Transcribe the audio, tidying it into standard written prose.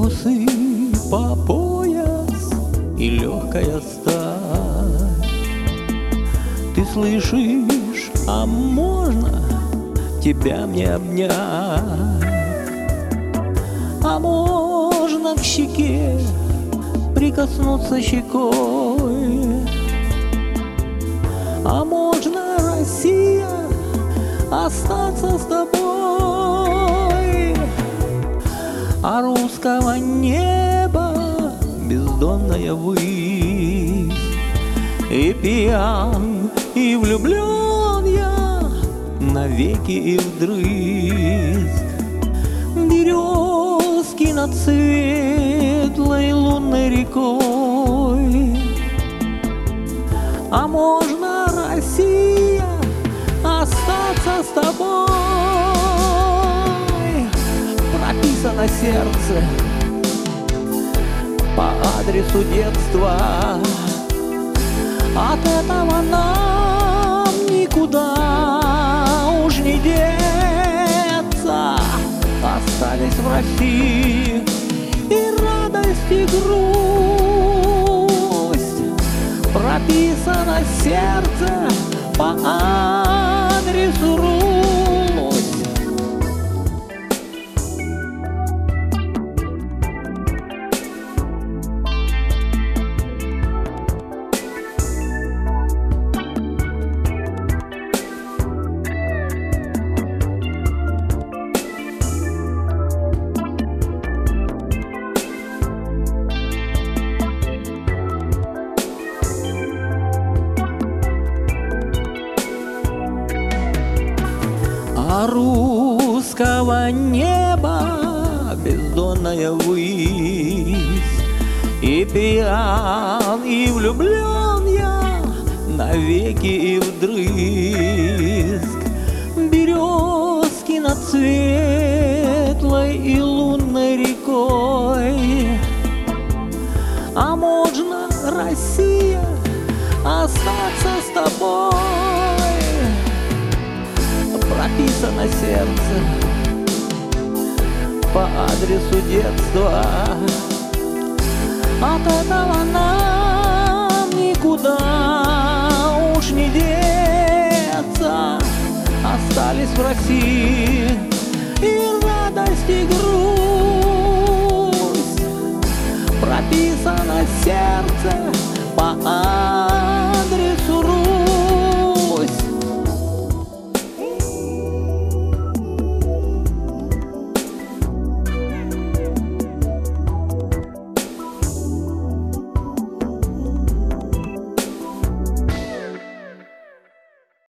трусы по пояс и легкая сталь. Ты слышишь, а можно тебя мне обнять? А можно к щеке прикоснуться щекой? А можно, Россия, остаться с тобой? А русского неба бездонная высь, и пьян, и влюблен я навеки и вдрызг. Березки над светлой лунной рекой. А можно, Россия, остаться с тобой? Прописано сердце по адресу детства. От этого нам никуда уж не деться. Остались в России и радость, и грусть. Прописано сердце по адресу Русь. А русского неба бездонная высь, и пьян, и влюблен я навеки и вдрызг. Березки над светлой и лунной рекой. А можно, Россия, остаться с тобой? Прописано сердце по адресу детства. От этого нам никуда уж не деться. Остались в России и радость, и грусть. Прописано сердце